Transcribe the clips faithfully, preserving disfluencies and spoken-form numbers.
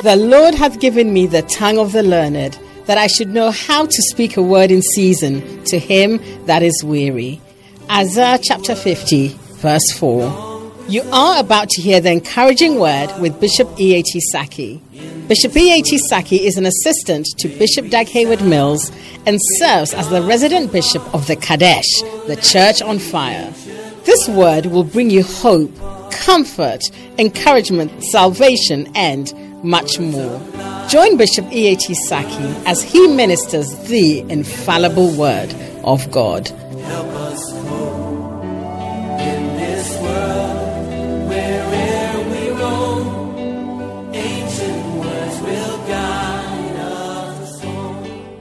The Lord hath given me the tongue of the learned, that I should know how to speak a word in season to him that is weary. Isaiah chapter fifty, verse four. You are about to hear the encouraging word with Bishop E A T Saki. Bishop E A T Saki is an assistant to Bishop Dag Heward-Mills and serves as the resident bishop of the Kadesh, the Church on Fire. This word will bring you hope, comfort, encouragement, salvation, and much more. Join Bishop E A T Saki as he ministers the infallible word of God. Help us go in this world, wherever we roam. Ancient words will guide us home.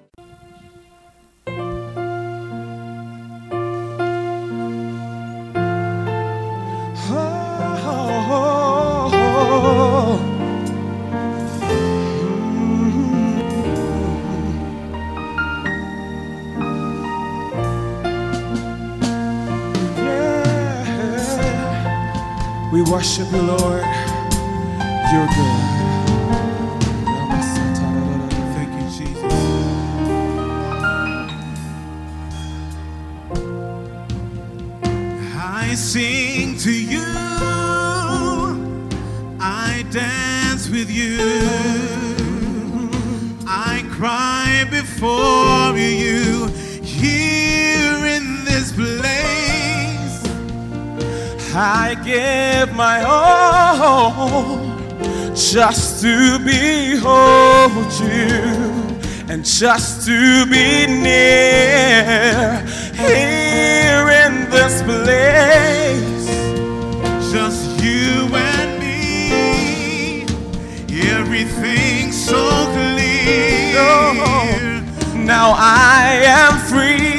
Oh, oh, oh. We worship you, Lord. You're good. Thank you, Jesus. I sing to you. I dance with you. I cry before you here in this place. I give my all just to behold you and just to be near here in this place. Just you and me, everything so clear. Oh, now I am free.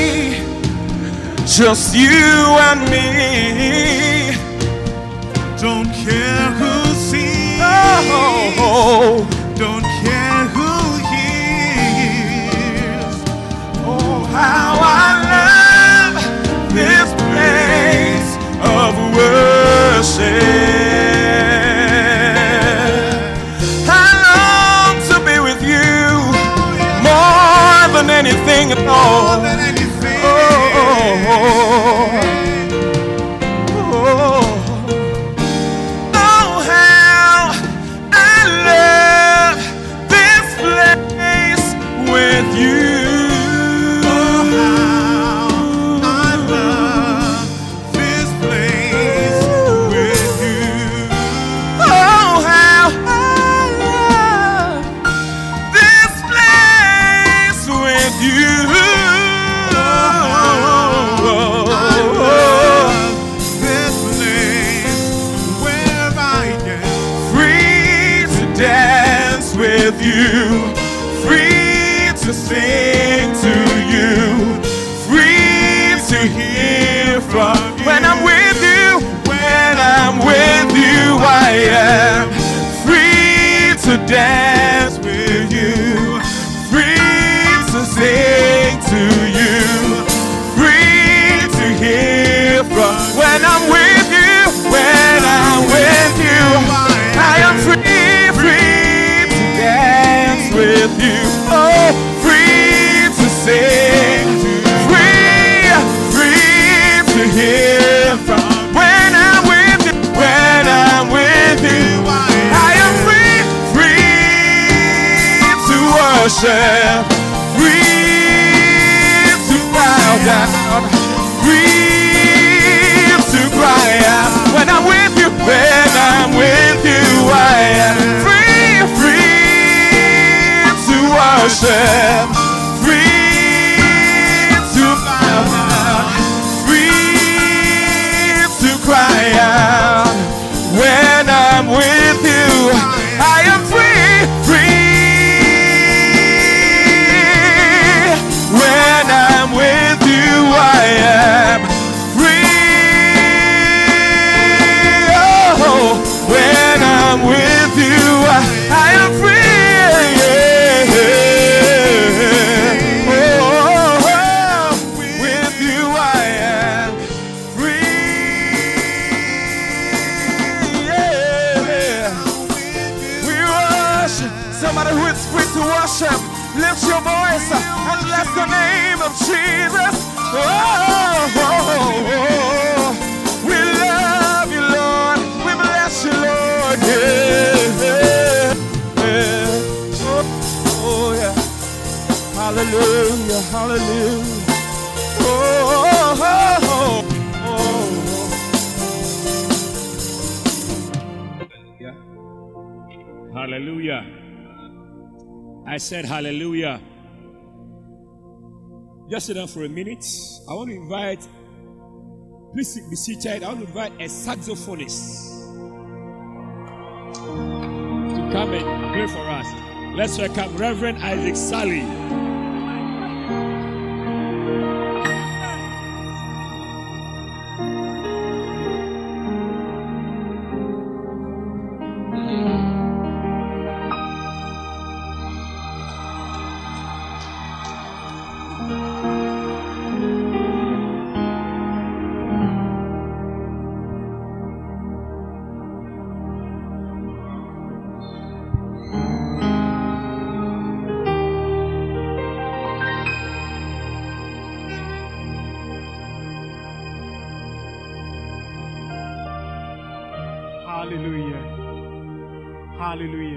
Just you and me. Don't care who sees. Oh, don't care who hears. Oh, how I love this place of worship. I long to be with you more than anything at all. Oh, oh, oh, oh, how I love this place with you. Oh, how I love this place with you. Oh, how I love this place with you. With you, free to sing to you, free to hear from you. When I'm with you, when I'm with you, I am free to dance with you, free to sing to you, free to hear from you. When I'm with you, when I'm with you, I am free, free with you, oh, free to sing, free, free to hear from. When I'm with you, when I'm with you, I am free, free to worship, free to bow down, free to cry out. When I'm with you, when I'm with you, I am free, free worship, free to bow down, free to cry out. When I'm with you, I am free, free to worship. Lift your voice and bless the name of Jesus. Oh, oh, oh, oh. We love you, Lord. We bless you, Lord. Yeah, yeah, yeah. Oh, oh, yeah. Hallelujah, hallelujah. Oh, oh, oh, oh. Yeah. Hallelujah. I said hallelujah. Just sit down for a minute. I want to invite, please be seated. I want to invite a saxophonist to come and play for us. Let's welcome Reverend Isaac Sally. Hallelujah.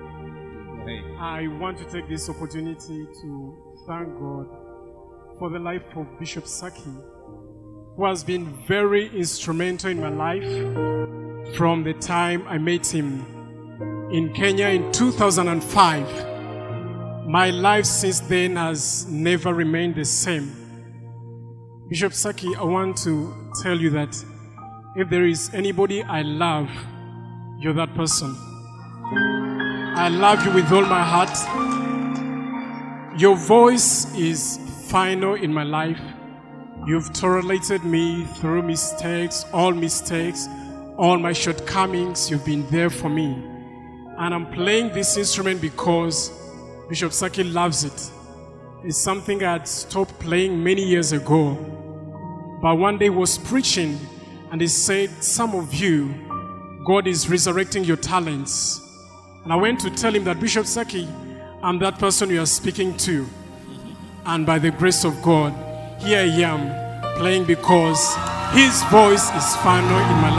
I want to take this opportunity to thank God for the life of Bishop Saki, who has been very instrumental in my life from the time I met him in Kenya in two thousand five. My life since then has never remained the same. Bishop Saki, I want to tell you that if there is anybody I love, you're that person. I love you with all my heart. Your voice is final in my life. You've tolerated me through mistakes, all mistakes, all my shortcomings. You've been there for me. And I'm playing this instrument because Bishop Saki loves it. It's something I had stopped playing many years ago. But one day he was preaching and he said, some of you, God is resurrecting your talents. And I went to tell him that, Bishop Saki, I'm that person you are speaking to. And by the grace of God, here I am playing because his voice is final in my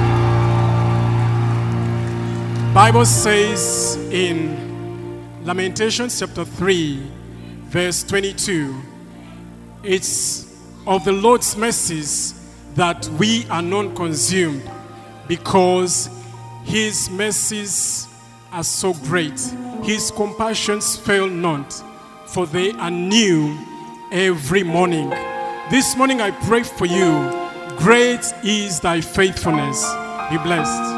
life. Bible says in Lamentations chapter three, verse twenty-two, it's of the Lord's mercies that we are not consumed, because his mercies are so great. His compassions fail not, for they are new every morning. This morning I pray for you. Great is thy faithfulness. Be blessed.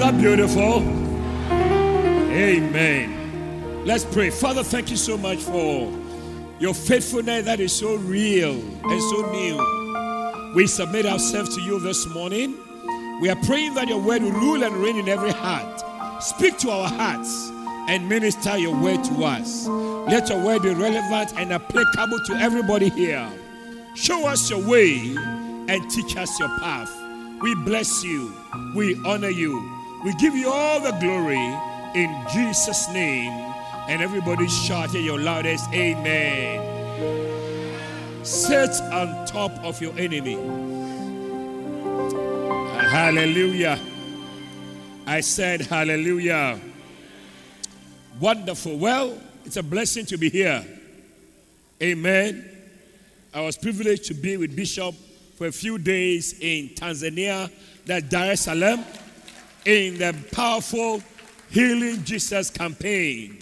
that beautiful? Amen. Let's pray. Father, thank you so much for your faithfulness that is so real and so new. We submit ourselves to you this morning. We are praying that your word will rule and reign in every heart. Speak to our hearts and minister your word to us. Let your word be relevant and applicable to everybody here. Show us your way and teach us your path. We bless you. We honor you. We give you all the glory in Jesus' name. And everybody shout at your loudest, amen. Sit on top of your enemy. Hallelujah. I said hallelujah. Wonderful. Well, it's a blessing to be here. Amen. I was privileged to be with Bishop for a few days in Tanzania, that's Dar es Salaam, in the powerful Healing Jesus campaign.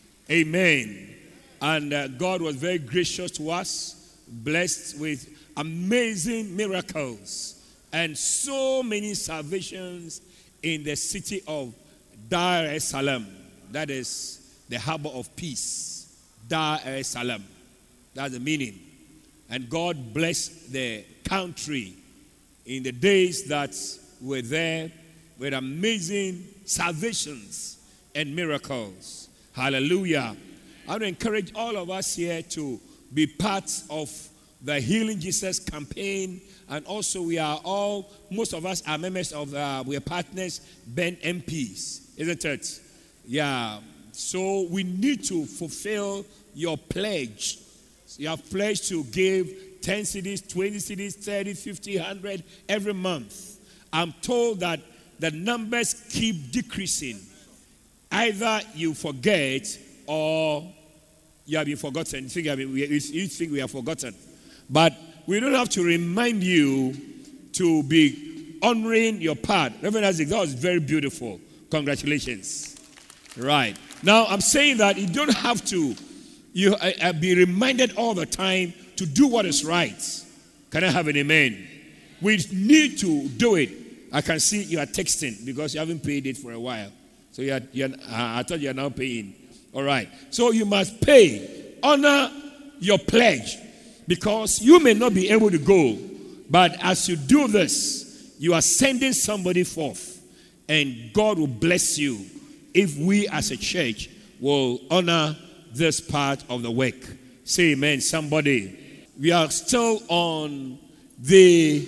Amen. And uh, God was very gracious to us, blessed with amazing miracles and so many salvations in the city of Dar es Salaam. That is the harbor of peace. Dar es Salaam. That's the meaning. And God blessed the country in the days that were there with amazing salvations and miracles. Hallelujah. I want to encourage all of us here to be part of the Healing Jesus campaign. And also we are all, most of us are members of, uh, we are partners, Ben M Ps, isn't it? Yeah. So we need to fulfill your pledge. You have pledged to give ten cedis, twenty cedis, thirty, fifty, one hundred every month. I'm told that the numbers keep decreasing. Either you forget or you have been forgotten. You think, you think we have forgotten. But we don't have to remind you to be honoring your part. Reverend Isaac, that was very beautiful. Congratulations. Right. Now, I'm saying that you don't have to you uh, be reminded all the time to do what is right. Can I have an amen? We need to do it. I can see you are texting because you haven't paid it for a while. So you are, you are, uh, I thought you are now paying. All right. So you must pay. Honor your pledge because you may not be able to go. But as you do this, you are sending somebody forth. And God will bless you if we as a church will honor this part of the work. Say amen, somebody. We are still on the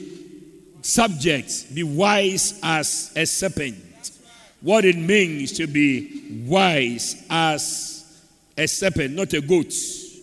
subject, be wise as a serpent. What it means to be wise as a serpent, not a goat.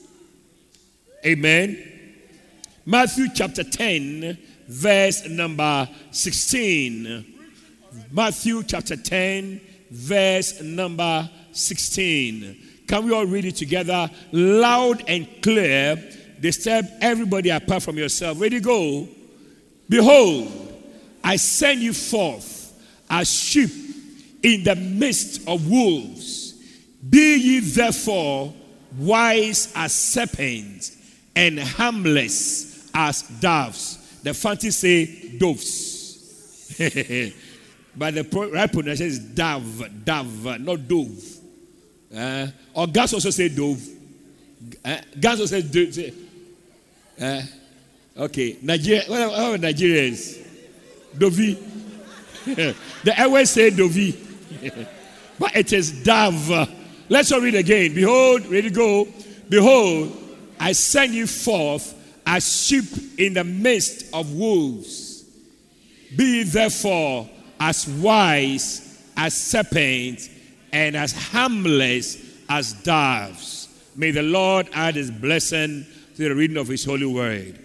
Amen. Matthew chapter ten, verse number sixteen. Matthew chapter ten, verse number sixteen. Can we all read it together? Loud and clear. Disturb everybody apart from yourself. Ready, go. Behold, I send you forth as sheep in the midst of wolves. Be ye therefore wise as serpents and harmless as doves. The fancy say doves. But the right pronunciation is dove, dove, not dove. Uh, or Gans also say dove. Uh, Gans also say dove. Uh, okay, Nigeria. What are Nigerians? Dovi. The airways say dovi, but it is dove. Let's all read again. Behold, ready to go. Behold, I send you forth as sheep in the midst of wolves. Be therefore as wise as serpents and as harmless as doves. May the Lord add his blessing to the reading of his holy word.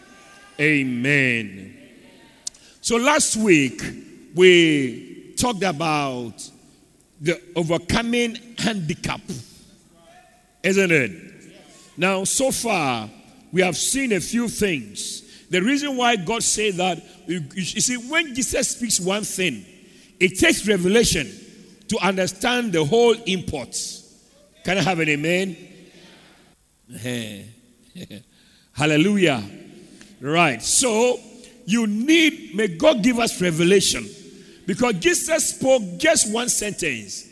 Amen. So last week we talked about the overcoming handicap, isn't it? Now so far we have seen a few things. The reason why God said that, you, you see, when Jesus speaks one thing, it takes revelation to understand the whole import. Can I have an amen? Hallelujah. Right. So you need, may God give us revelation Because Jesus spoke just one sentence.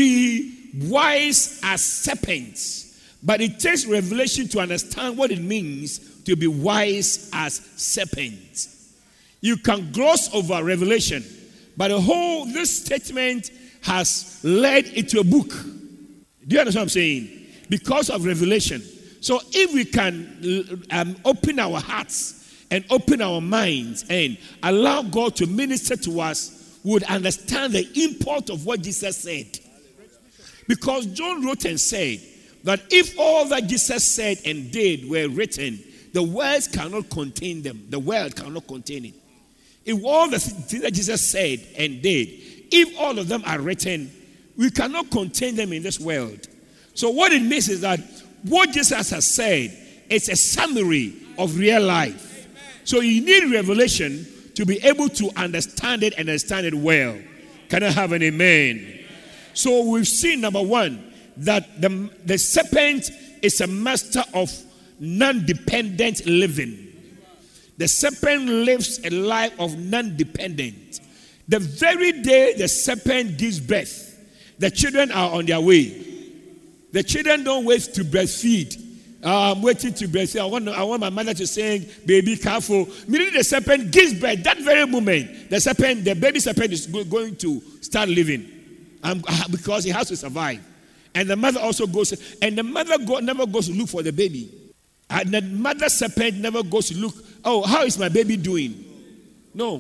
Be wise as serpents. But it takes revelation to understand what it means to be wise as serpents. You can gloss over revelation. But the whole, this statement has led into a book. Do you understand what I'm saying? Because of revelation. So if we can um, open our hearts and open our minds and allow God to minister to us, we would understand the import of what Jesus said. Because John wrote and said that if all that Jesus said and did were written, the words cannot contain them. The world cannot contain it. If all the things that Jesus said and did, if all of them are written, we cannot contain them in this world. So what it means is that what Jesus has said is a summary of real life. Amen. So you need revelation to be able to understand it and understand it well. Can I have an amen? Amen. So we've seen, number one, that the, the serpent is a master of non-dependent living. The serpent lives a life of non-dependent. The very day the serpent gives birth, the children are on their way. The children don't wait to breastfeed. Uh, I'm waiting to breastfeed. I want, I want my mother to say, baby, careful. Immediately the serpent gives birth, that very moment, the serpent, the baby serpent is go, going to start living um, because he has to survive. And the mother also goes, and the mother go, never goes to look for the baby. And the mother serpent never goes to look, oh, how is my baby doing? No.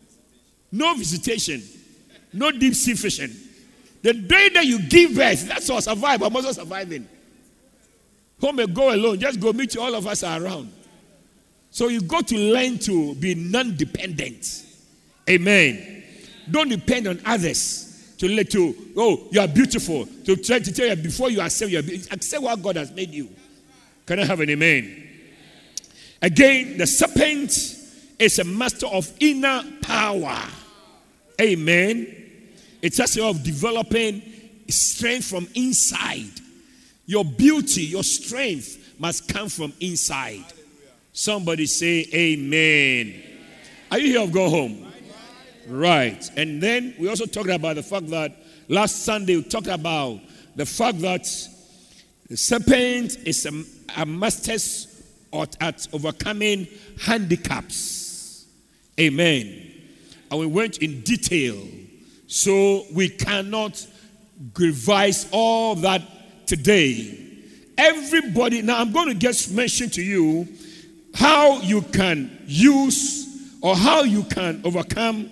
No visitation. No deep sea fishing. The day that you give birth, that's all survive. I'm also surviving. Home and go alone. Just go meet you. All of us are around. So you got to learn to be non-dependent. Amen. Don't depend on others to let you, oh, you are beautiful. To try to tell you before you accept, you are, accept what God has made you. Can I have an amen? Again, the serpent is a master of inner power. Amen. It's just of developing strength from inside. Your beauty, your strength must come from inside. Somebody say amen. Are you here of go home? Right. And then we also talked about the fact that last Sunday we talked about the fact that the serpent is a, a master at, at overcoming handicaps. Amen. And we went in detail. So we cannot revise all that today. Everybody, now I'm going to just mention to you how you can use or how you can overcome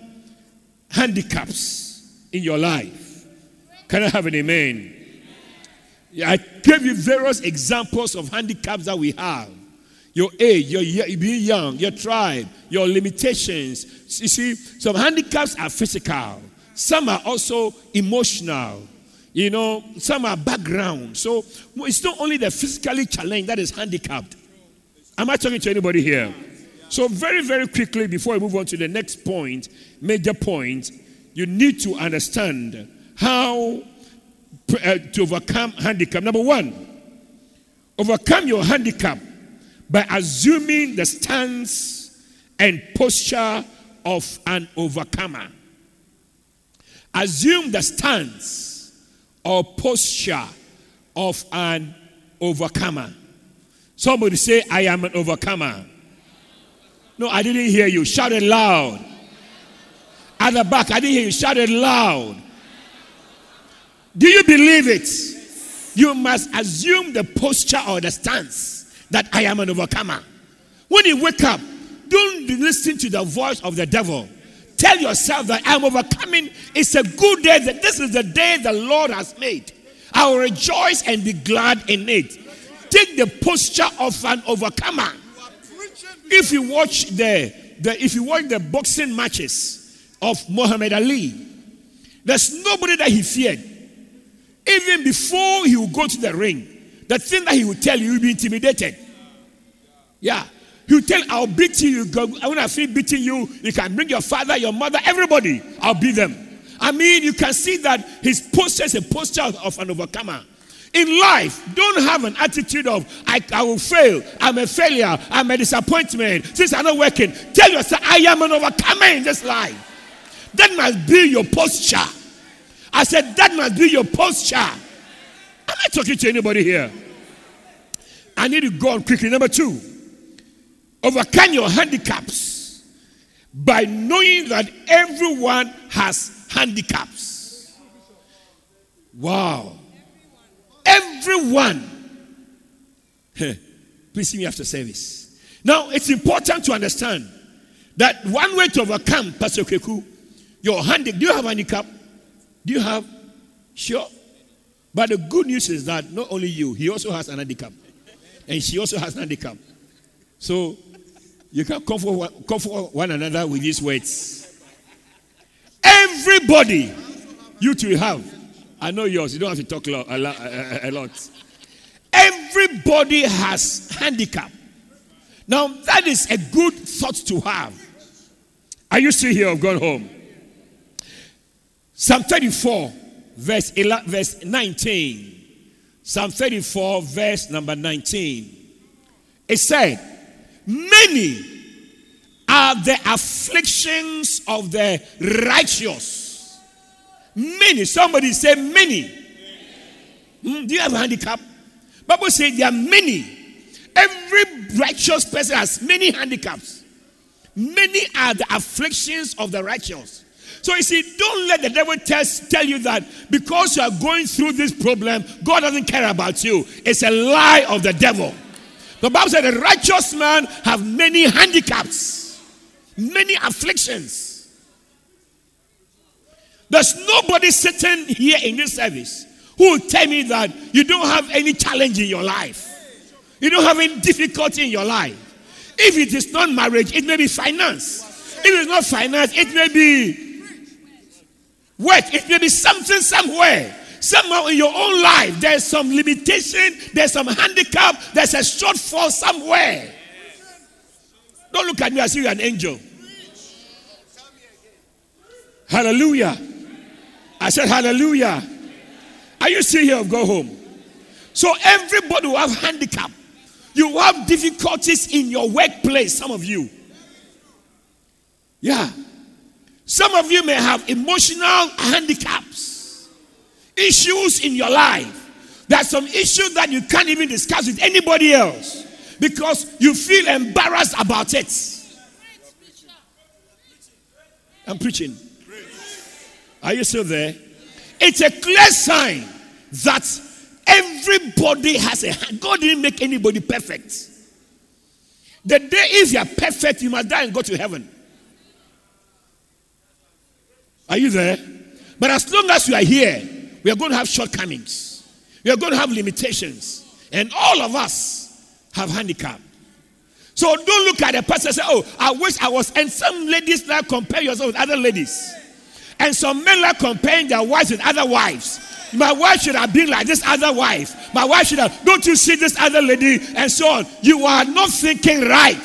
handicaps in your life. Can I have an amen? Yeah, I gave you various examples of handicaps that we have. Your age, your, your being young, your tribe, your limitations. You see, some handicaps are physical. Some are also emotional. You know, some are background. So it's not only the physically challenged that is handicapped. Am I talking to anybody here? So very, very quickly before we move on to the next point, major point, you need to understand how uh, to overcome handicap. Number one, overcome your handicap by assuming the stance and posture of an overcomer. Assume the stance or posture of an overcomer. Somebody say, I am an overcomer. No, I didn't hear you. Shout it loud. At the back, I didn't hear you. Shout it loud. Do you believe it? You must assume the posture or the stance that I am an overcomer. When you wake up, don't listen to the voice of the devil. Tell yourself that I'm overcoming. It's a good day. That this is the day the Lord has made. I will rejoice and be glad in it. Take the posture of an overcomer. If you watch the, the if you watch the boxing matches of Muhammad Ali, there's nobody that he feared. Even before he would go to the ring, the thing that he would tell you, you'll be intimidated. Yeah. He will tell, I'll beat you. When I feel beating you, you can bring your father, your mother, everybody. I'll beat them. I mean, you can see that his posture is a posture of an overcomer. In life, don't have an attitude of, I, I will fail. I'm a failure. I'm a disappointment. Since I'm not working, tell yourself, I am an overcomer in this life. That must be your posture. I said, that must be your posture. Am I talking to anybody here? I need to go on quickly. Number two, overcome your handicaps by knowing that everyone has handicaps. Wow. Everyone. Please see me after service. Now, it's important to understand that one way to overcome, Pastor Keku, your handicap. Do you have a handicap? Do you have? Sure. But the good news is that not only you, he also has an handicap. And she also has an handicap. So, you can comfort one, comfort one another with these words. Everybody, you two have. I know yours. You don't have to talk a lot. A lot. Everybody has handicap. Now, that is a good thought to have. Are you still here or gone home? Psalm thirty-four, verse eleven, verse nineteen. Psalm thirty-four, verse number nineteen. It said, many are the afflictions of the righteous. Many. Somebody say many. Hmm, do you have a handicap? Bible says there are many. Every righteous person has many handicaps. Many are the afflictions of the righteous. So you see, don't let the devil tell, tell you that because you are going through this problem, God doesn't care about you. It's a lie of the devil. The Bible said the righteous man have many handicaps, many afflictions. There's nobody sitting here in this service who will tell me that you don't have any challenge in your life. You don't have any difficulty in your life. If it is not marriage, it may be finance. If it's not finance, it may be work. It may be something somewhere. Somehow in your own life, there's some limitation, there's some handicap, there's a shortfall somewhere. Don't look at me as if you're an angel. Hallelujah. I said hallelujah. Are you still here or go home? So everybody will have handicap. You will have difficulties in your workplace, some of you. Yeah. Some of you may have emotional handicaps. Issues in your life. There are some issues that you can't even discuss with anybody else because you feel embarrassed about it. I'm preaching. Are you still there? It's a clear sign that everybody has a hand. God didn't make anybody perfect. The day if you are perfect, you must die and go to heaven. Are you there? But as long as you are here, we are going to have shortcomings. We are going to have limitations. And all of us have handicap. So don't look at a person and say, oh, I wish I was. And some ladies now compare yourself with other ladies. And some men like comparing their wives with other wives. My wife should have been like this other wife. My wife should have. Don't you see this other lady? And so on. You are not thinking right.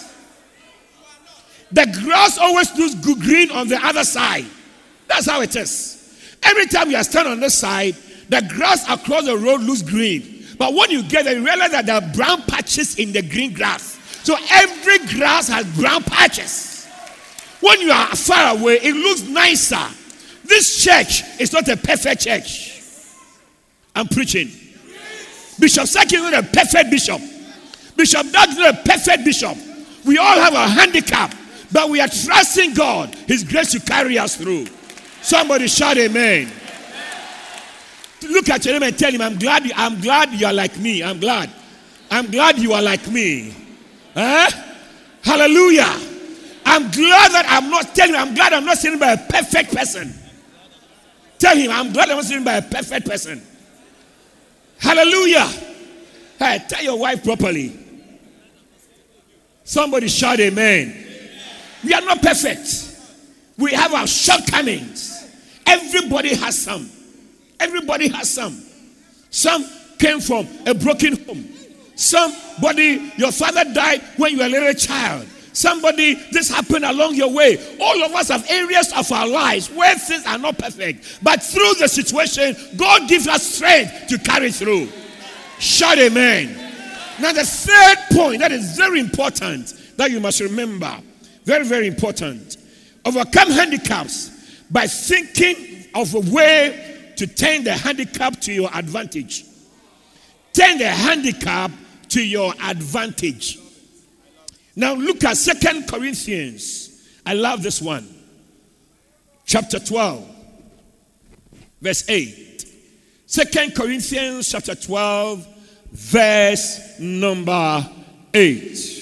The grass always looks good green on the other side. That's how it is. Every time you are standing on this side, the grass across the road looks green. But when you get there, you realize that there are brown patches in the green grass. So every grass has brown patches. When you are far away, it looks nicer. This church is not a perfect church. I'm preaching. Bishop Saki is not a perfect bishop. Bishop Doug is not a perfect bishop. We all have a handicap, but we are trusting God, His grace to carry us through. Somebody shout amen. Look at your name and tell him, I'm glad, I'm glad you are like me. I'm glad. I'm glad you are like me. Huh? Hallelujah. I'm glad that I'm not telling him, I'm glad I'm not sitting by a perfect person. Tell him, I'm glad I'm not sitting by a perfect person. Hallelujah. Hey, tell your wife properly. Somebody shout amen. We are not perfect. We have our shortcomings. Everybody has some. Everybody has some. Some came from a broken home. Somebody, your father died when you were a little child. Somebody, this happened along your way. All of us have areas of our lives where things are not perfect. But through the situation, God gives us strength to carry through. Shout amen. Now the third point that is very important that you must remember. Very, very important. Overcome handicaps by thinking of a way to turn the handicap to your advantage. Turn the handicap to your advantage. Now look at Second Corinthians. I love this one. Chapter twelve, verse eight. Second Corinthians chapter twelve, verse number eight.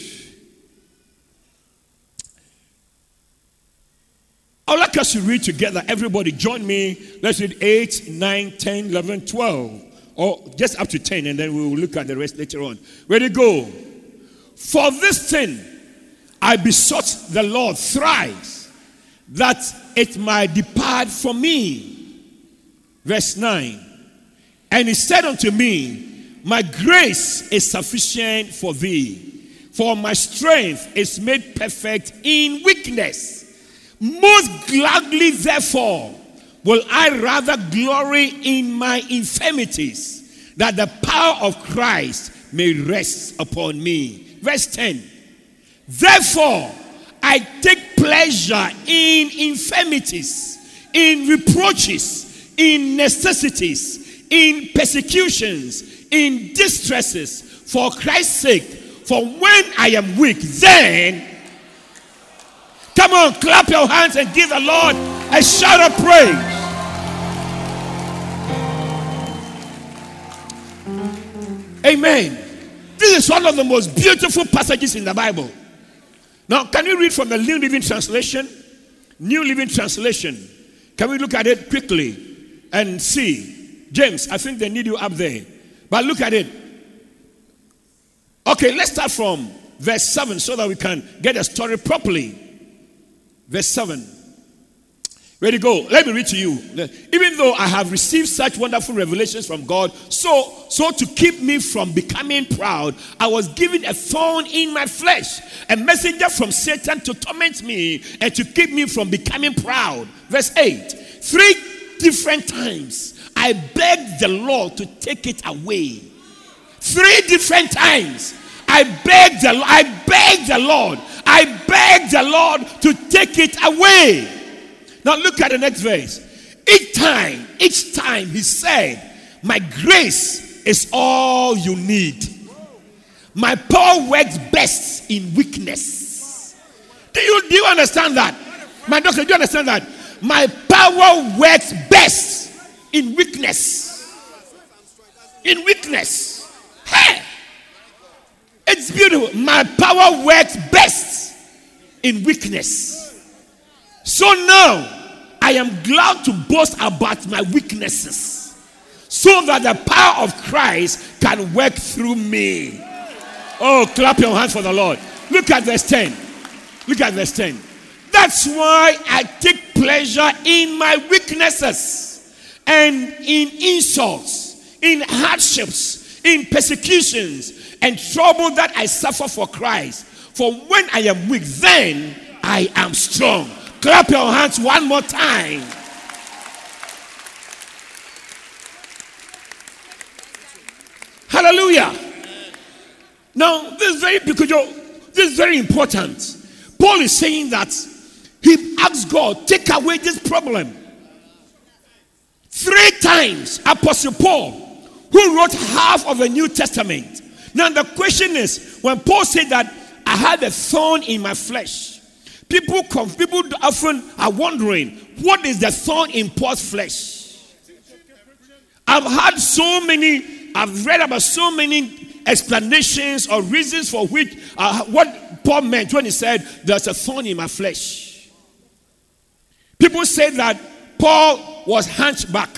I would like us to read together. Everybody join me. Let's read eight, nine, ten, eleven, twelve. Or just up to ten, and then we will look at the rest later on. Ready, go. For this thing I besought the Lord thrice, that it might depart from me. Verse nine. And he said unto me, my grace is sufficient for thee, for my strength is made perfect in weakness. Most gladly, therefore, will I rather glory in my infirmities, that the power of Christ may rest upon me. Verse ten. Therefore, I take pleasure in infirmities, in reproaches, in necessities, in persecutions, in distresses, for Christ's sake. For when I am weak, then... Come on, clap your hands and give the Lord a shout of praise. Amen. This is one of the most beautiful passages in the Bible. Now, can you read from the New Living Translation? New Living Translation. Can we look at it quickly and see? James, I think they need you up there. But look at it. Okay, let's start from verse seven so that we can get the story properly. Verse seven. Ready, go. Let me read to you. Even though I have received such wonderful revelations from God, so so to keep me from becoming proud, I was given a thorn in my flesh, a messenger from Satan to torment me and to keep me from becoming proud. Verse eight. Three different times I begged the Lord to take it away. Three different times I begged the I begged the Lord. I begged the Lord to take it away. Now look at the next verse. Each time, each time he said, my grace is all you need. My power works best in weakness. Do you, do you understand that? My doctor, do you understand that? My power works best in weakness. In weakness. Hey! It's beautiful. My power works best in weakness. So now, I am glad to boast about my weaknesses, so that the power of Christ can work through me. Oh, clap your hands for the Lord. Look at verse ten. Look at verse ten. That's why I take pleasure in my weaknesses and in insults, in hardships, in persecutions, and trouble that I suffer for Christ. For when I am weak, then I am strong. Clap your hands one more time. Hallelujah. Now, this is very peculiar. This is very important. Paul is saying that he asked God, take away this problem. Three times, Apostle Paul, who wrote half of the New Testament. Now the question is, when Paul said that I had a thorn in my flesh, people come, people often are wondering, what is the thorn in Paul's flesh? I've had so many, I've read about so many explanations or reasons for which uh, what Paul meant when he said there's a thorn in my flesh. People say that Paul was hunchback.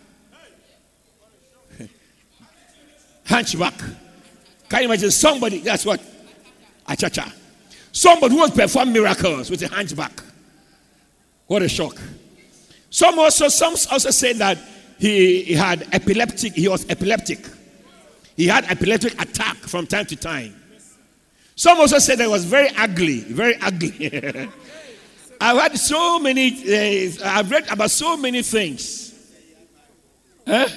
Hunchback. Can you imagine somebody, that's what? Achacha. Somebody who was performing miracles with a hunchback. What a shock. Some also, some also say that he, he had epileptic, he was epileptic. He had epileptic attack from time to time. Some also said that he was very ugly, very ugly. I've had so many, uh, I've read about so many things. Huh?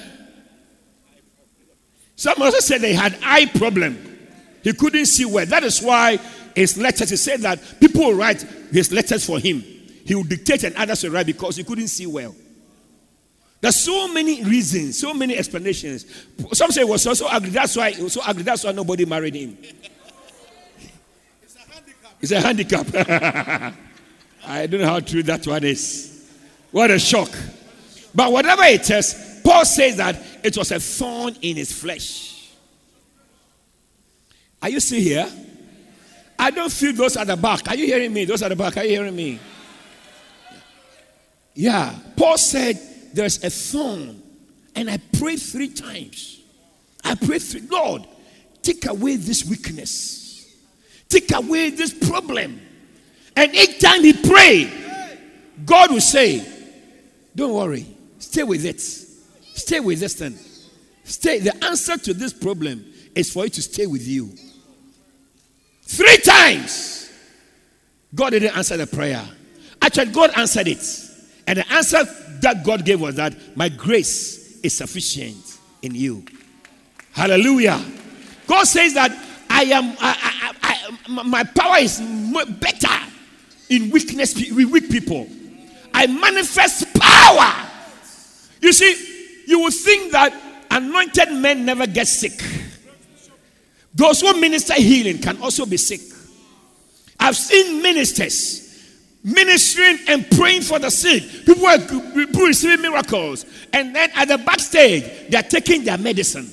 Some also said they had eye problem. He couldn't see well. That is why his letters, he said that people will write his letters for him. he would dictate and others will write because he couldn't see well. There's so many reasons, so many explanations. Some say he was so, so ugly. That's why he was so ugly. That's why nobody married him. It's a handicap. It's a handicap. I don't know how true that one is. What a shock. But whatever it is, Paul says that it was a thorn in his flesh. Are you still here? I don't feel those at the back. Are you hearing me? Those at the back, are you hearing me? Yeah. Paul said, there's a thorn. And I prayed three times. I prayed three. Lord, take away this weakness. Take away this problem. And each time he prayed, God will say, don't worry. Stay with it. Stay with this thing. Stay. The answer to this problem is for it to stay with you. Three times. God didn't answer the prayer. Actually, God answered it. And the answer that God gave was that my grace is sufficient in you. Hallelujah. God says that I am, I, I, I, my power is better in weakness, with weak people. I manifest power. You see, you would think that anointed men never get sick. Those who minister healing can also be sick. I've seen ministers ministering and praying for the sick. People are receiving miracles. And then at the backstage, they are taking their medicine.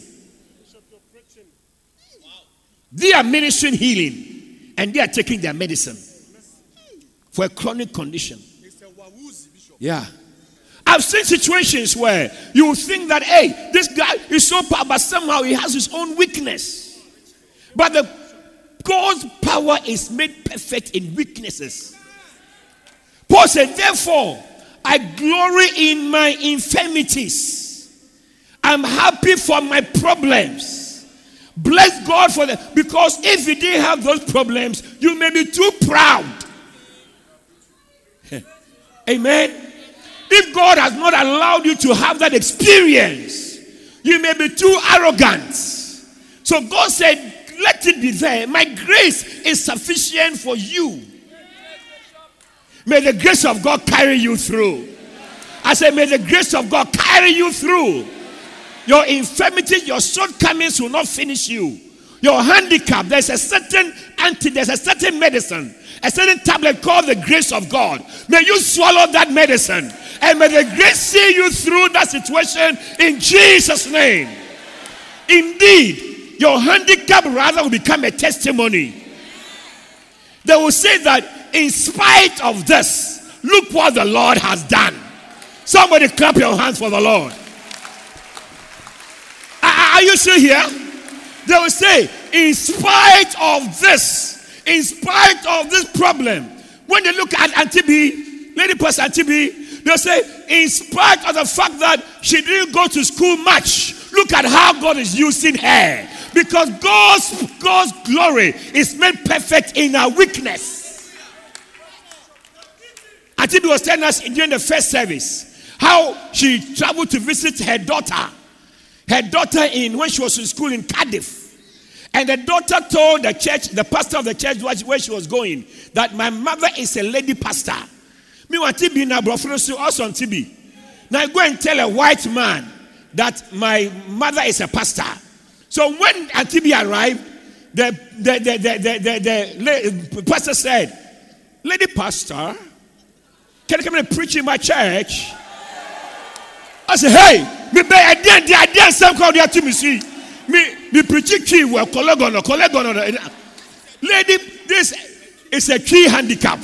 They are ministering healing. And they are taking their medicine for a chronic condition. Yeah. I've seen situations where you think that, hey, this guy is so powerful, but somehow he has his own weakness. But the God's power is made perfect in weaknesses. Paul said, therefore, I glory in my infirmities. I'm happy for my problems. Bless God for them. Because if you didn't have those problems, you may be too proud. Amen. If God has not allowed you to have that experience, you may be too arrogant. So God said, let it be there. My grace is sufficient for you. May the grace of God carry you through. I said, may the grace of God carry you through. Your infirmities, your shortcomings will not finish you. Your handicap, there's a certain anti, there's a certain medicine, a certain tablet called the grace of God. May you swallow that medicine. And may the grace see you through that situation in Jesus' name. Indeed, your handicap rather will become a testimony. They will say that in spite of this, look what the Lord has done. Somebody clap your hands for the Lord. Are you still here? They will say, in spite of this, in spite of this problem, when they look at Auntie B, Lady Pastor Auntie B, they'll say, in spite of the fact that she didn't go to school much, look at how God is using her. Because God's, God's glory is made perfect in our weakness. Auntie B was telling us during the first service how she traveled to visit her daughter. Her daughter in when she was in school in Cardiff. And the daughter told the church, the pastor of the church where she was going, that my mother is a lady pastor. Me want T B na brofro also on T B. Now I go and tell a white man that my mother is a pastor. So when Auntie B arrived, the the the the the, the, the pastor said, "Lady pastor, can you come and preach in my church?" I said, "Hey, me be I didn't I didn't some call there to me see me me preaching tree well colleague on colleague on lady. This is a tree handicap.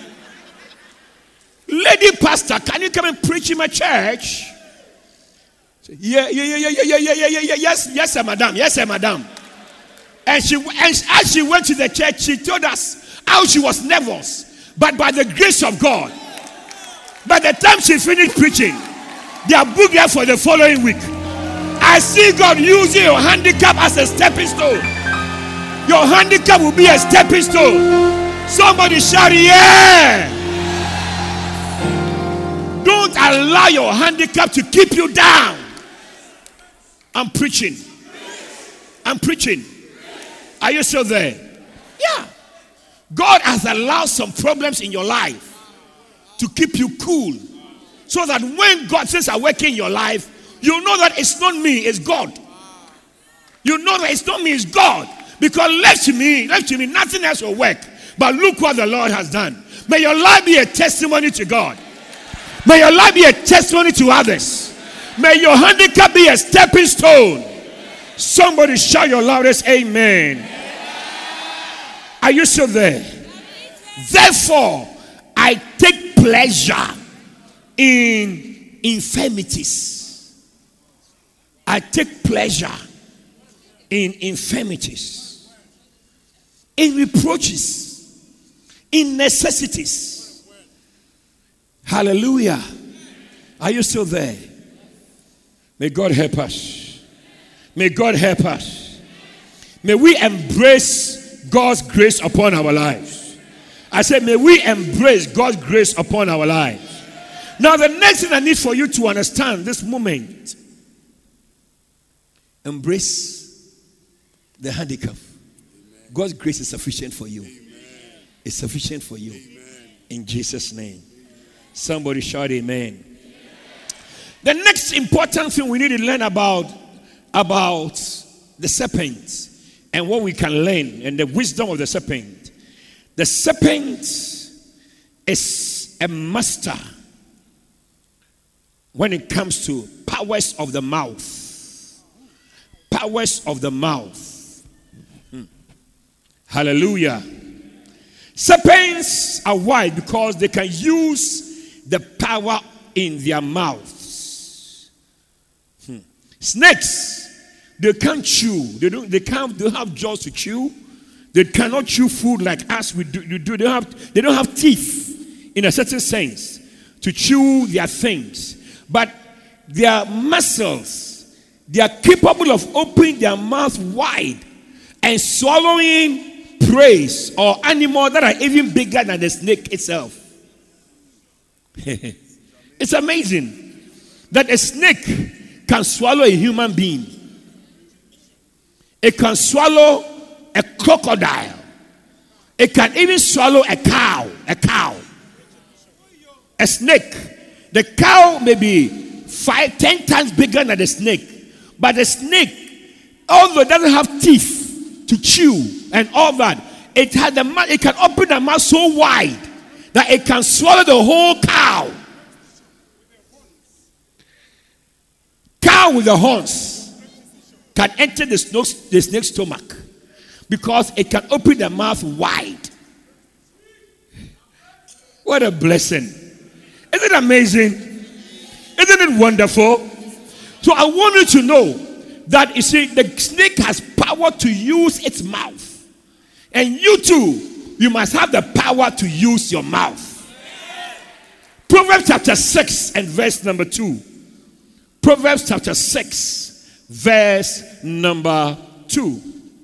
Lady pastor, can you come and preach in my church?" Yeah, yeah, yeah, yeah, yeah, yeah, yeah, yeah, yeah, yes, yes, sir, madam, yes, sir, madam. And she, and as she went to the church, she told us how she was nervous, but by the grace of God, by the time she finished preaching, they are booked there for the following week. I see God using your handicap as a stepping stone. Your handicap will be a stepping stone. Somebody shout, yeah! Don't allow your handicap to keep you down. I'm preaching. I'm preaching. Are you still there? Yeah. God has allowed some problems in your life to keep you cool. So that when God says I work in your life, you know that it's not me, it's God. You know that it's not me, it's God. Because left to me, left to me, nothing else will work. But look what the Lord has done. May your life be a testimony to God. May your life be a testimony to others. May your handicap be a stepping stone. Somebody shout your loudest amen. Are you still there? Therefore, I take pleasure in infirmities. I take pleasure in infirmities, in reproaches, in necessities. Hallelujah. Are you still there? May God help us. May God help us. May we embrace God's grace upon our lives. I said, may we embrace God's grace upon our lives. Now, the next thing I need for you to understand this moment, embrace the handicap. God's grace is sufficient for you. It's sufficient for you. In Jesus' name. Somebody shout amen. The next important thing we need to learn about, about the serpent and what we can learn and the wisdom of the serpent. The serpent is a master when it comes to powers of the mouth. Powers of the mouth. Hmm. Hallelujah. Serpents are wise because they can use the power in their mouths. Hmm. Snakes, they can't chew. They don't. They can't. They don't have jaws to chew. They cannot chew food like us. We do. You do. They don't have. They don't have teeth, in a certain sense, to chew their things. But their muscles, they are capable of opening their mouth wide and swallowing prey or animals that are even bigger than the snake itself. It's amazing that a snake can swallow a human being. It can swallow a crocodile. It can even swallow a cow. A cow. A snake. The cow may be five, ten times bigger than the snake. But the snake, although it doesn't have teeth to chew and all that, it has the it can open the mouth so wide that it can swallow the whole cow. Cow with the horns can enter the snake's, the snake's stomach because it can open the mouth wide. What a blessing. Isn't it amazing? Isn't it wonderful? So I want you to know that, you see, the snake has power to use its mouth. And you too, you must have the power to use your mouth. Proverbs chapter six and verse number two. Proverbs chapter six, verse number two.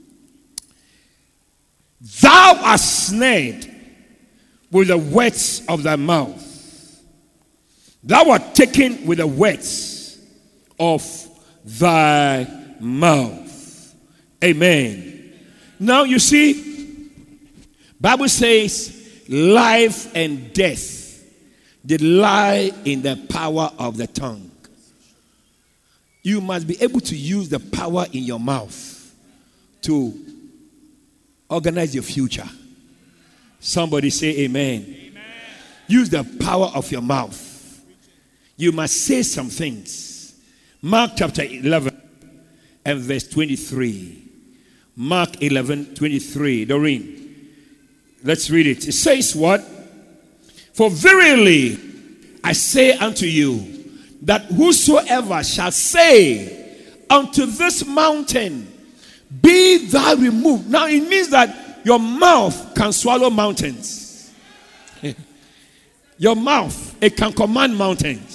Thou art snared with the words of thy mouth. Thou art taken with the words of thy mouth. Amen. Now you see, Bible says life and death, they lie in the power of the tongue. You must be able to use the power in your mouth to organize your future. Somebody say amen. Amen. Use the power of your mouth. You must say some things. Mark chapter eleven and verse twenty-three. Mark eleven, twenty-three. Doreen, let's read it. It says what? For verily I say unto you, that whosoever shall say unto this mountain, be thou removed. Now it means that your mouth can swallow mountains. Your mouth, it can command mountains.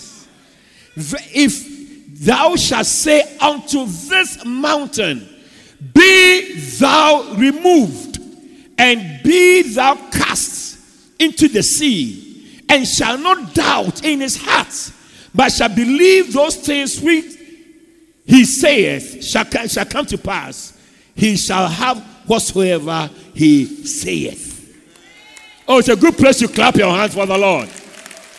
If thou shalt say unto this mountain, be thou removed, and be thou cast into the sea, and shall not doubt in his heart, but shall believe those things which he saith shall, shall come to pass, he shall have whatsoever he saith. Oh, it's a good place to clap your hands for the Lord.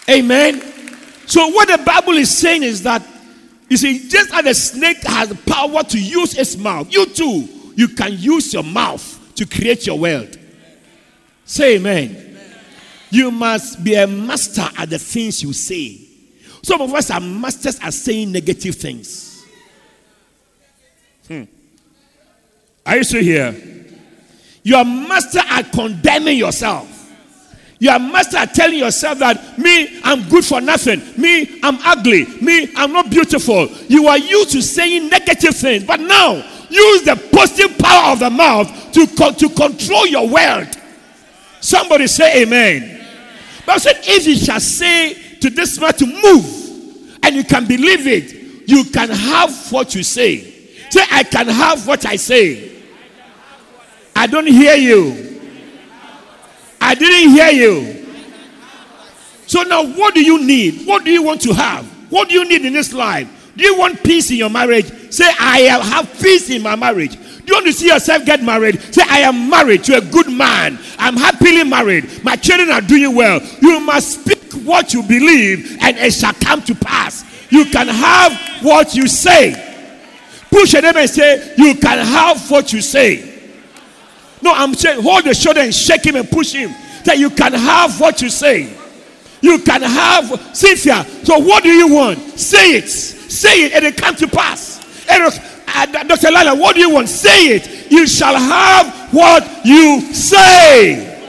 Amen. So what the Bible is saying is that, you see, just as the snake has the power to use its mouth, you too, you can use your mouth to create your world. Say amen. Amen. You must be a master at the things you say. Some of us are masters at saying negative things. Hmm. Are you still here? You are master at condemning yourself. You are master at telling yourself that me, I'm good for nothing. Me, I'm ugly. Me, I'm not beautiful. You are used to saying negative things. But now, use the positive power of the mouth to, co- to control your world. Somebody say amen. But I said, if you shall say to this man to move, and you can believe it, you can have what you say. Say, I can have what I say. I don't hear you. I didn't hear you. So now what do you need? What do you want to have? What do you need in this life? Do you want peace in your marriage? Say, I have peace in my marriage. Do you want to see yourself get married? Say, I am married to a good man. I'm happily married. My children are doing well. You must speak what you believe and it shall come to pass. You can have what you say. Push your neighbor and say, you can have what you say. No, I'm saying hold the shoulder and shake him and push him. That you can have what you say. You can have, Cynthia. So what do you want? Say it. Say it and it comes to pass. And, uh, Doctor Lala, what do you want? Say it. You shall have what you say.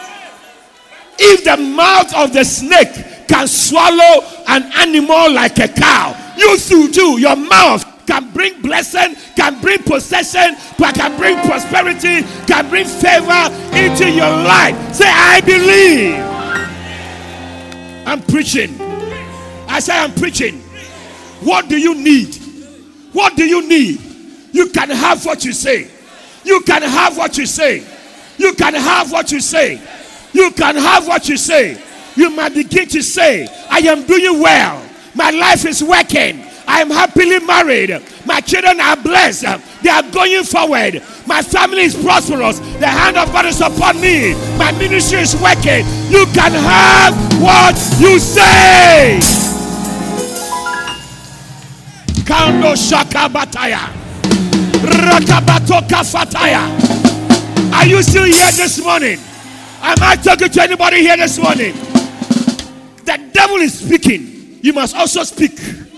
If the mouth of the snake can swallow an animal like a cow, you too, too, your mouth can bring blessing, can bring possession, but can bring prosperity, can bring favor into your life. Say, I believe. I'm preaching. I say, I'm preaching. What do you need? What do you need? You can have what you say. You can have what you say. You can have what you say. You can have what you say. You might begin to say, I am doing well. My life is working. I am happily married. My children are blessed. They are going forward. My family is prosperous. The hand of God is upon me. My ministry is working. You can have what you say. Kando shaka bataya. Rakabatoka fataya. Are you still here this morning? Am I talking to anybody here this morning? The devil is speaking. You must also speak.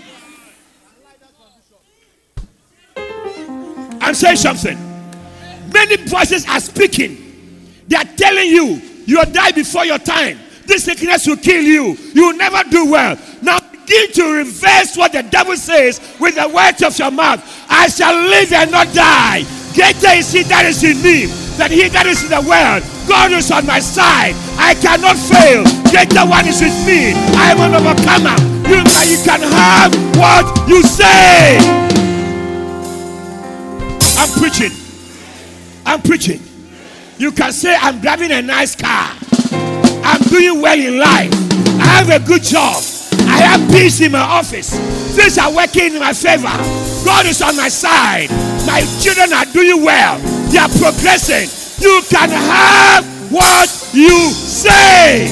I'm saying something. Many voices are speaking. They are telling you you'll die before your time. This sickness will kill you. You will never do well. Now begin to reverse what the devil says with the words of your mouth. I shall live and not die. Greater is he that is in me than he that is in the world. God is on my side. I cannot fail. Greater one is with me. I am an overcomer. You, you can have what you say. I'm preaching. I'm preaching. You can say, I'm driving a nice car. I'm doing well in life. I have a good job. I have peace in my office. Things are working in my favor. God is on my side. My children are doing well. They are progressing. You can have what you say.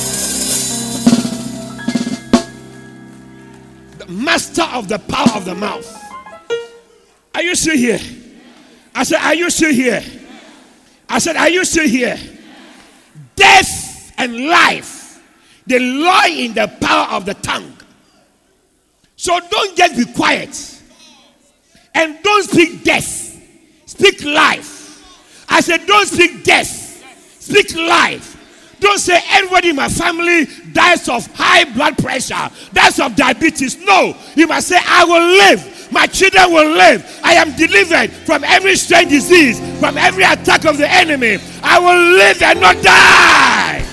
The master of the power of the mouth. Are you still here? I said, are you still here? I said, are you still here? Death and life, they lie in the power of the tongue. So don't just be quiet. And don't speak death. Speak life. I said, don't speak death. Speak life. Don't say everybody in my family dies of high blood pressure, dies of diabetes. No, you must say, I will live. My children will live. I am delivered from every strange disease, from every attack of the enemy. I will live and not die.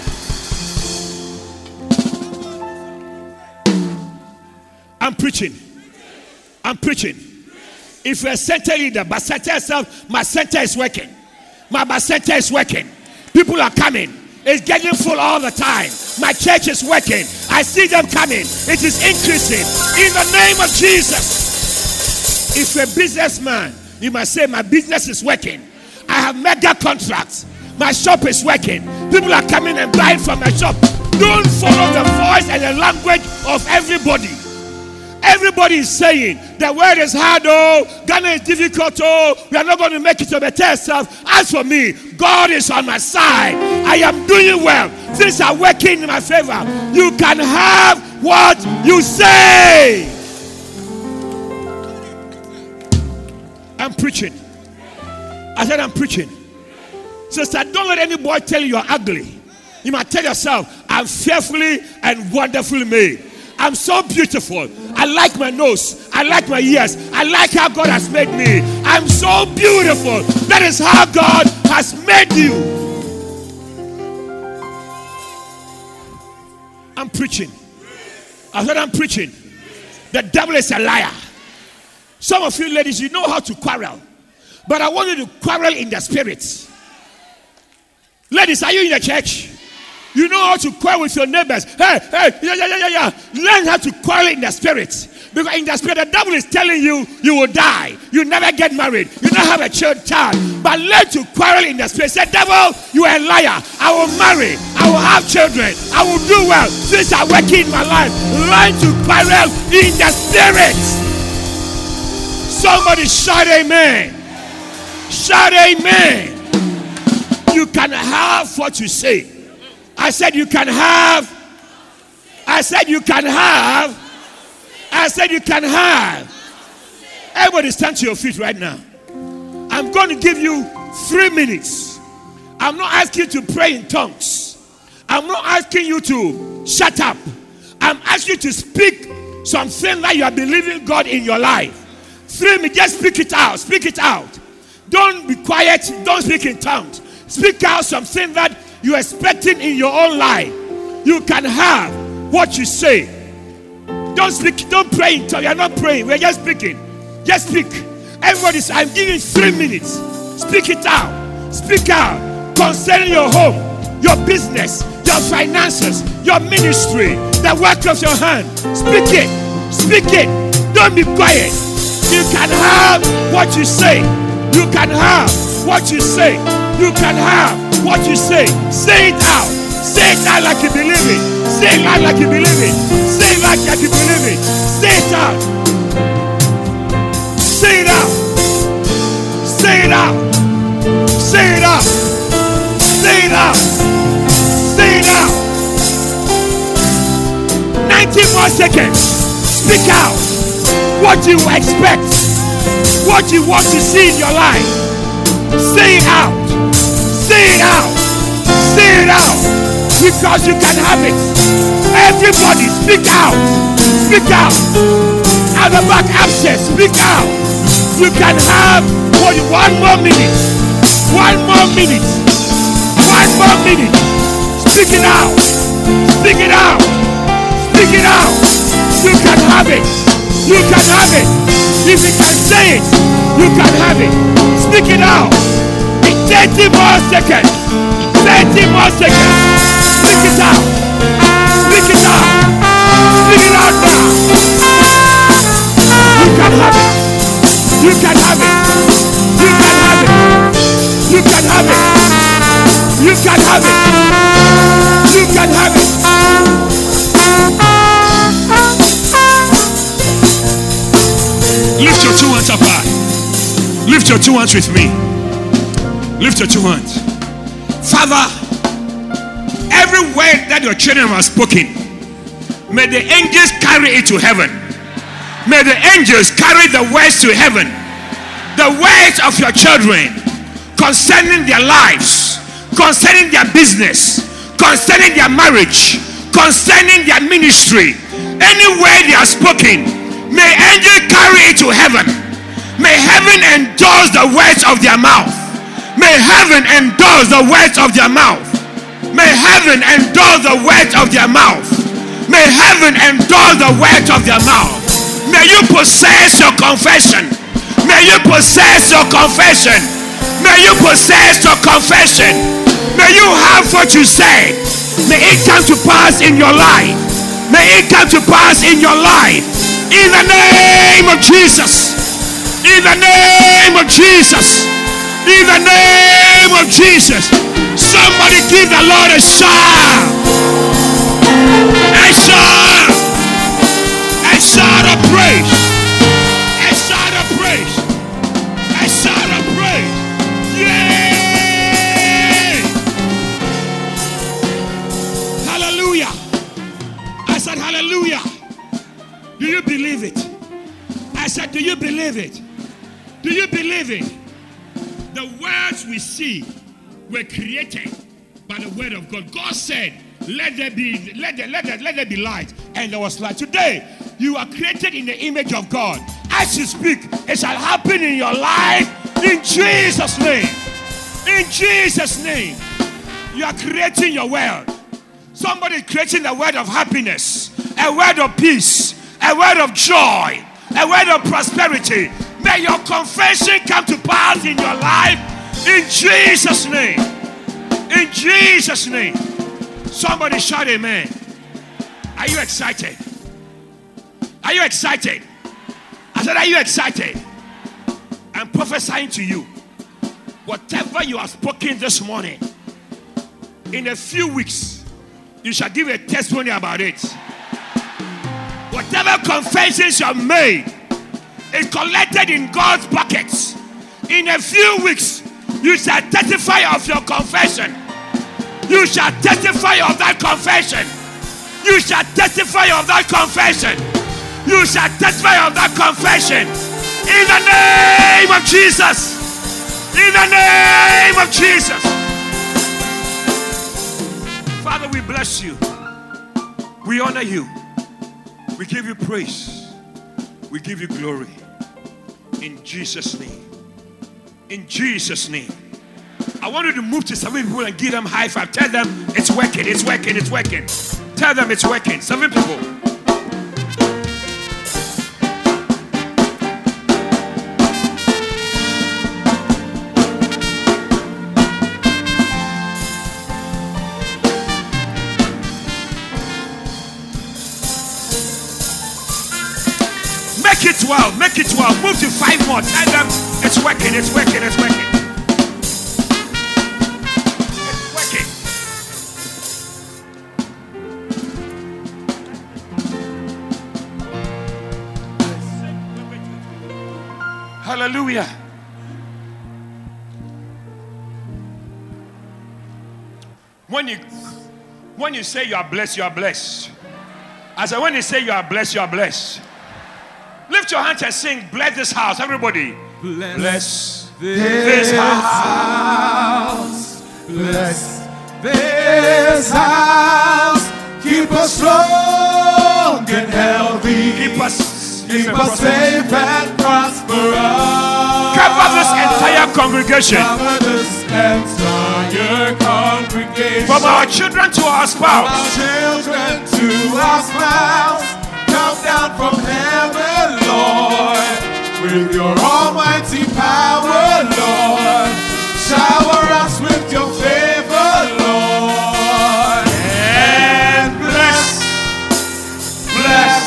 I'm preaching. I'm preaching. If you're a center leader, but center yourself, my center is working. My, my center is working. People are coming. It's getting full all the time. My church is working. I see them coming. It is increasing. In the name of Jesus. If you're a businessman, you must say, my business is working. I have mega contracts. My shop is working. People are coming and buying from my shop. Don't follow the voice and the language of everybody. Everybody is saying the word is hard, oh, Ghana is difficult, oh, we are not going to make it to the test. As for me, God is on my side. I am doing well. Things are working in my favor. You can have what you say. I'm preaching. I said I'm preaching. Sister, don't let any boy tell you you're ugly. You might tell yourself, I'm fearfully and wonderfully made. I'm so beautiful. I like my nose. I like my ears. I like how God has made me. I'm so beautiful. That is how God has made you. I'm preaching. I said I'm preaching. The devil is a liar. Some of you ladies, you know how to quarrel. But I want you to quarrel in the spirit. Ladies, are you in the church? You know how to quarrel with your neighbors. Hey, hey, yeah, yeah, yeah, yeah. Learn how to quarrel in the spirit. Because in the spirit, the devil is telling you, you will die. You never get married. You don't have a child. But learn to quarrel in the spirit. Say, devil, you are a liar. I will marry. I will have children. I will do well. Things are working in my life. Learn to quarrel in the spirit. Somebody shout amen. Shout amen. You can have what you say. I said you can have. I said you can have. I said you can have. Everybody stand to your feet right now. I'm going to give you three minutes. I'm not asking you to pray in tongues. I'm not asking you to shut up. I'm asking you to speak something that you are believing God in your life. Three minutes. Just speak it out. Speak it out. Don't be quiet. Don't speak in tongues. Speak out something that you're expecting in your own life. You can have what you say. Don't speak, don't pray in tongues. You're not praying. We're just speaking. Just speak. Everybody's, I'm giving three minutes. Speak it out. Speak out concerning your home, your business, your finances, your ministry, the work of your hand. Speak it. Speak it. Don't be quiet. You can have what you say. You can have what you say. You can have what you say. Say it out. Say it out like you believe it. Say it out like you believe it. Say it out like you believe it. Say it out. Say it out. Say it out. Say it out. Say it out. Say it out. ninety more seconds. Speak out what you expect. What you want to see in your life. Say it out. Say it out. Say it out. Because you can have it. Everybody speak out. Speak out. At the back upstairs, speak out. You can have only one more minute. One more minute. One more minute. Speak it out. Speak it out. Speak it out. You can have it. You can have it. If you can say it, you can have it. Speak it out. In thirty more seconds. thirty more seconds. Speak it out. Speak it out. Speak it out now. You can have it. You can have it. You can have it. You can have it. You can have it. You can have it. Lift your two hands up high. Lift your two hands with me. Lift your two hands. Father, every word that your children have spoken, may the angels carry it to heaven. May the angels carry the words to heaven. The words of your children concerning their lives, concerning their business, concerning their marriage, concerning their ministry. Any word they are spoken, may angels carry it to heaven. May heaven endorse the words of their mouth. May heaven endorse the words of their mouth. May heaven endorse the words of their mouth. May heaven endorse the words of their mouth. May you possess your confession. May you possess your confession. May you possess your confession. May you have what you say. May it come to pass in your life. May it come to pass in your life. In the name of Jesus. In the name of Jesus. In the name of Jesus. Somebody give the Lord a shout. shout. A shout of praise. A shout of praise. A shout of praise. Yay! Hallelujah. I said hallelujah. Do you believe it? I said, do you believe it? Do you believe it? The words we see were created by the word of God. God said, let there be, let there, let there, let there be light. And there was light. Today, you are created in the image of God. As you speak, it shall happen in your life in Jesus' name. In Jesus' name. You are creating your world. Somebody creating a word of happiness, a word of peace, a word of joy, a word of prosperity. May your confession come to pass in your life in Jesus' name. In Jesus' name. Somebody shout amen. Are you excited? Are you excited? I said, are you excited? I'm prophesying to you. Whatever you have spoken this morning, in a few weeks, you shall give a testimony about it. Whatever confessions you have made is collected in God's buckets. In a few weeks, you shall testify of your confession. You shall testify of that confession. You shall testify of that confession. You shall testify of that confession. In the name of Jesus. In the name of Jesus. Father, we bless you. We honor you. We give you praise. We give you glory. In Jesus' name. In Jesus' name. I want you to move to seven people and give them high five. Tell them it's working, it's working, it's working. Tell them it's working. Seven people. Make it twelve. Make it twelve. Move to five more. Tell them it's working. It's working. It's working. It's working. Hallelujah. When you when you say you are blessed, you are blessed. I said, when you say you are blessed, you are blessed. Lift your hands and sing, bless this house, everybody. Bless, Bless this, this house. house. Bless this house. Keep us strong and healthy. Keep us, Keep us safe and prosperous. cover this entire congregation. Cover this entire congregation. From our children to our From our spouse. children to our spouse. Come down from heaven, Lord, with your almighty power, Lord. Shower us with your favor, Lord. And bless, bless,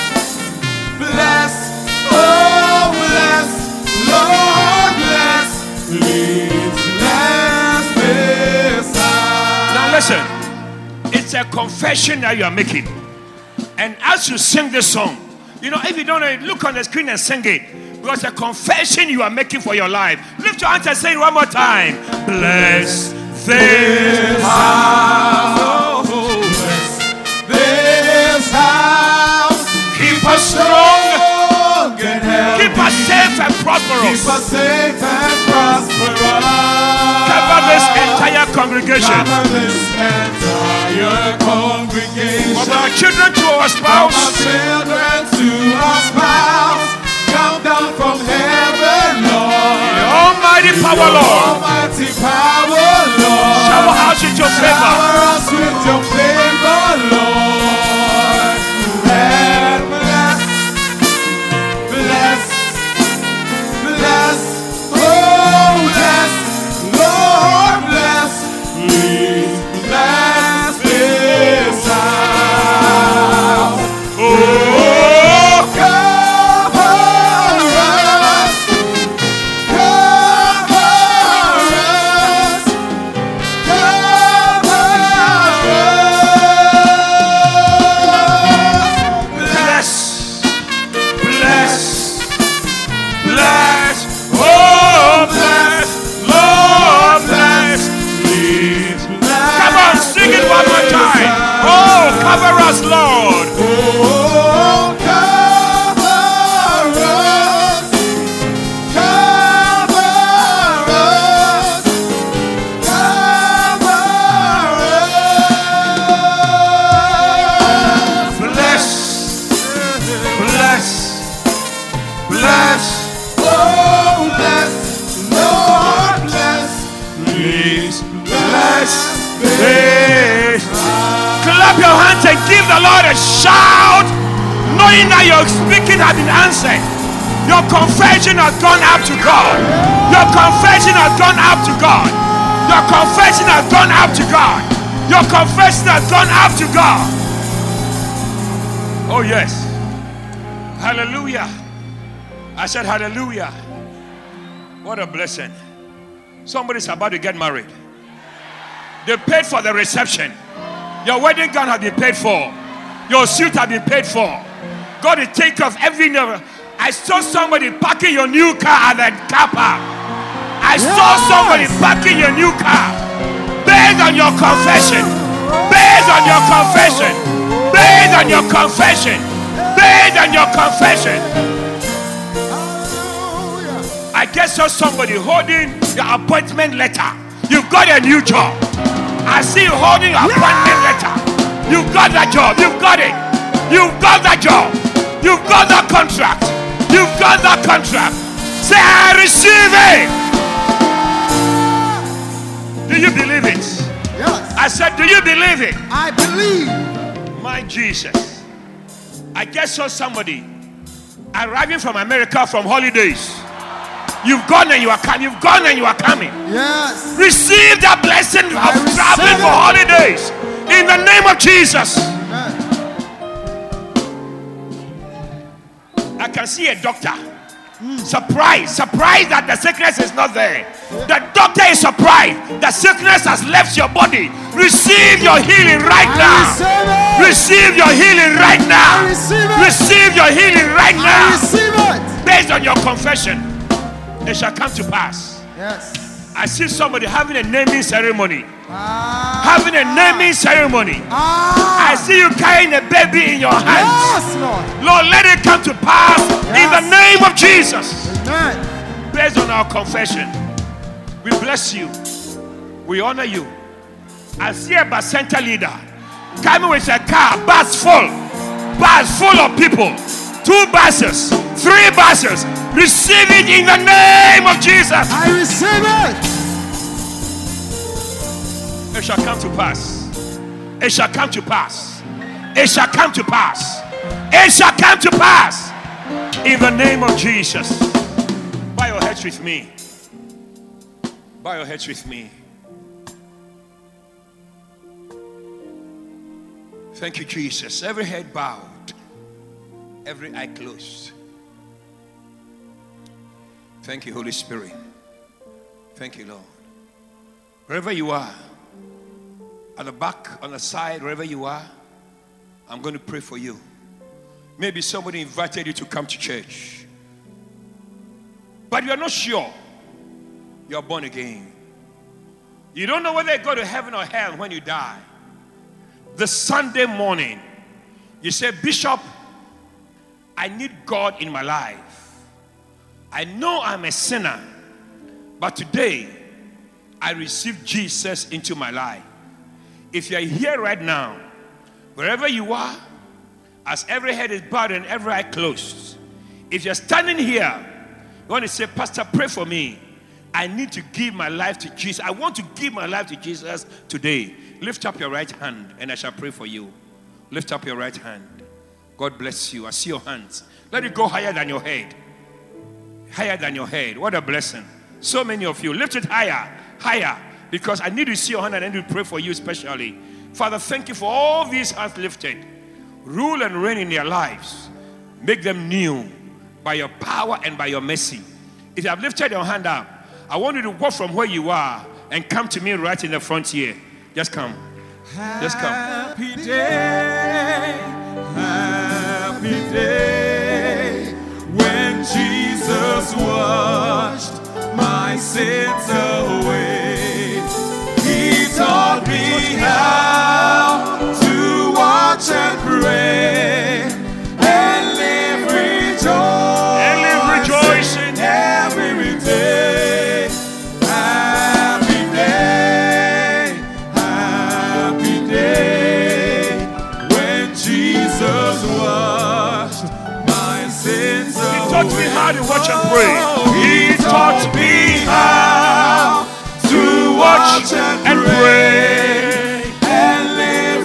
bless, oh bless, Lord bless, please bless this house. Now listen, it's a confession that you are making. And as you sing this song, you know, if you don't know it, look on the screen and sing it. Because a confession you are making for your life. Lift your hands and say it one more time. Bless this house. Bless this house. Keep us strong. and healthy. Keep us safe and prosperous. Keep us safe and prosperous. Cover this entire congregation. Cover this entire congregation. From our children to our From our spouse. children to our spouse. Come down from heaven, Lord. The Almighty power, Lord. Almighty power, Lord. Shower us with your favor. Shower us with your favor, Lord. And bless, bless, bless, oh bless, Lord bless, please bless this house. Oh, Cover us, cover us, cover us. Bless, bless, oh bless, Lord bless, please bless this. Clap your hands and give the Lord a shout, knowing that your speaking has been answered. Your confession has gone up to God. Your confession has gone up to God. Your confession has gone up to God. Your confession has gone up to God. Oh yes. Hallelujah. I said hallelujah. What a blessing. Somebody's about to get married. They paid for the reception. Your wedding gown has been paid for. Your suit has been paid for. God will take off every number. I saw somebody parking your new car at the car park. I saw somebody parking your new car. Based on your confession. Based on your confession. Based on your confession. Based on your confession. I guess saw somebody holding your appointment letter. You've got a new job. I see you holding your appointment letter. You've got that job. You've got it. You've got that job. You've got that contract. You've got that contract. Say, I receive it. Do you believe it? Yes. I said, do you believe it? I believe. My Jesus. I just saw somebody arriving from America from holidays. You've gone and you are coming. You've gone and you are coming. Yes. Receive that blessing of traveling for holidays in the name of Jesus. Amen. I can see a doctor. Surprised, surprised that the sickness is not there. The doctor is surprised the sickness has left your body. Receive your healing right now. Receive your healing right now. Receive your healing right now. Receive it. Based on your confession, it shall come to pass. Yes. I see somebody having a naming ceremony. Ah. Having a naming ceremony. Ah. I see you carrying a baby in your hands. Yes, Lord. Lord, let it come to pass in the name of Jesus. Amen. Based on our confession, we bless you. We honor you. I see a bus center leader coming with a car, bus full, bus full of people. Two buses, three buses. Receive it in the name of Jesus. I receive it. It shall come to pass. It shall come to pass. It shall come to pass. It shall come to pass. In the name of Jesus. Bow your heads with me. Bow your heads with me. Thank you, Jesus. Every head bowed. Every eye closed. Thank you, Holy Spirit. Thank you, Lord. Wherever you are, at the back, on the side, wherever you are, I'm going to pray for you. Maybe somebody invited you to come to church, but you are not sure you are born again. You don't know whether you go to heaven or hell when you die. The Sunday morning, you say, Bishop, I need God in my life. I know I'm a sinner, but today I received Jesus into my life. If you are here right now, wherever you are, as every head is bowed and every eye closed, if you're standing here, you want to say, Pastor, pray for me. I need to give my life to Jesus. I want to give my life to Jesus today. Lift up your right hand and I shall pray for you. Lift up your right hand. God bless you. I see your hands. Let it go higher than your head. Higher than your head. What a blessing. So many of you. Lift it higher. Higher. Because I need to see your hand and I need to pray for you especially. Father, thank you for all these hands lifted. Rule and reign in their lives. Make them new by your power and by your mercy. If you have lifted your hand up, I want you to walk from where you are and come to me right in the front here. Just come. Just come. Happy day, happy day, when Jesus washed my sins away. He taught me how to watch and pray and live rejoicing, And live rejoicing every day. Happy day, happy day, when Jesus washed taught me how to watch and pray. He taught me how to watch and pray and live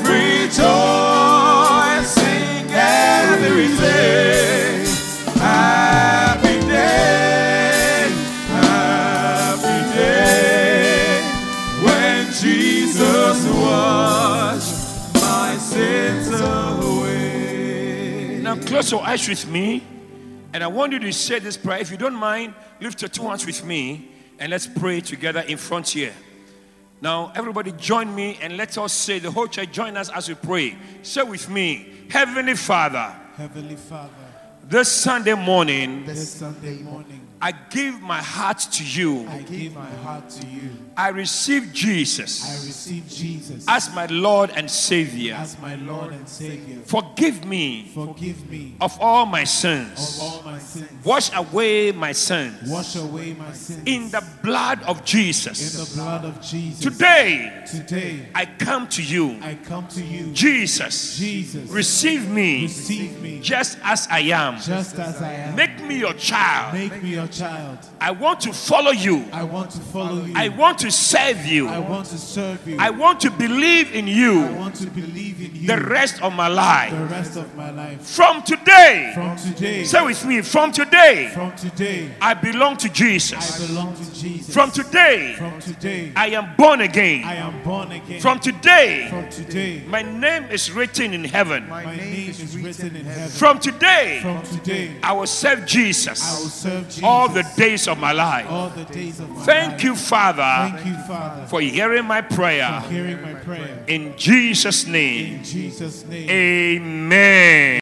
rejoicing every day. Happy day, happy day, when Jesus washed my sins away. Now close your eyes with me, and I want you to say this prayer. If you don't mind, lift your two hands with me, and let's pray together in front here. Now, everybody join me, and let us say, the whole church join us as we pray. Say with me, Heavenly Father, Heavenly Father, this Sunday morning, this Sunday morning, I give my heart to you. I give my heart to you. I receive Jesus I receive Jesus as my Lord and Savior. as my Lord and Savior. Forgive me Forgive me of all my of sins. all my sins. Wash away my sins Wash away my sins in the blood of in Jesus. the blood of Jesus. Today, Today, I come to you. I come to you. Jesus, Jesus, receive me receive me just as I am. just as I am. Make me your child. Make me your child. I want to follow you. I want to follow you. I want to serve you. I want to serve you. I want to believe in I you want to believe in you the rest of my life. the rest of my life. From today, From today, say with me, from today, from today, I belong to I Jesus. belong to Jesus. From today, From today, I am born I again. am born again. From today, From today, my name is written in heaven. my name is written in heaven. From today, From today, I will serve I will Jesus serve Jesus all the days of my life. all the days of my life. Thank you, Father, Thank you, Father, for hearing my prayer. for hearing my prayer. In Jesus' name, In Jesus' name. amen.